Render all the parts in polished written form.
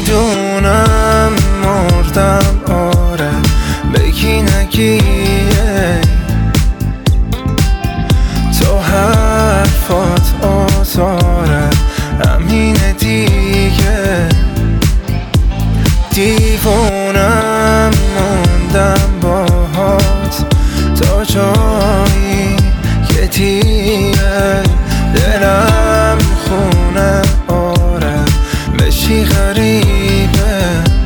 میدونم مردم، آره بگی نگی تو حرفات آزاره، همینه دیگه. دیوونم موندم باهات تا جایی که دیگه دلم خونه، آره بشی غریبه.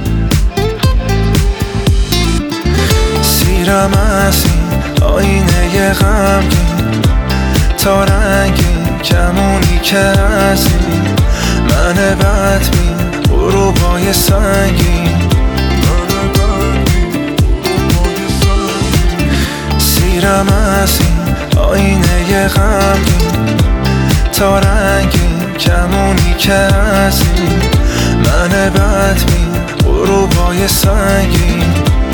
سیرم از این آینه غمگین تا رنگین کمونی که از این من بدبین غروبای سنگین. سیرم از این آینه غمگین تا رنگین کمونی که از این من بدبین غروبای سنگین.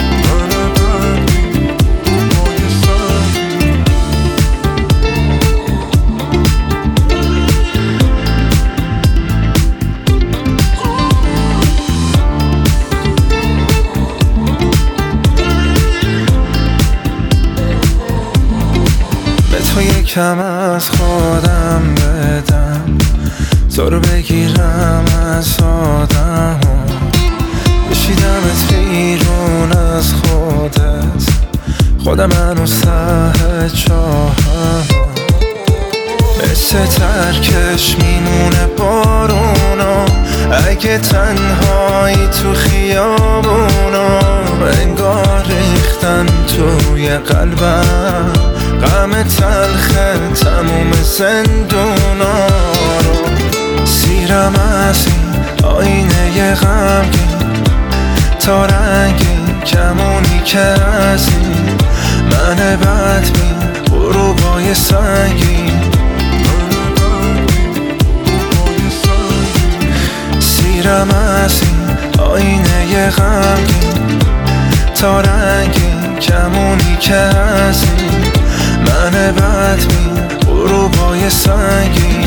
تو یکم از خودم بدم، تو رو بگیرم از آدم، بشیدمت بیرون از خودت، خودم هنوز ته چاهم. مثل ترکش میمونه بارونا اگه تنهایی تو خیابونا، انگار ریختن توی قلبم غم تلخ تموم زندونا رو. سیرم از این آینه غمگین تا رنگین کمونی که از این من بدبین غروبای سنگین. سیرم از این آینه غمگین تا رنگین کمونی که از این من بدبین غروبای سنگین.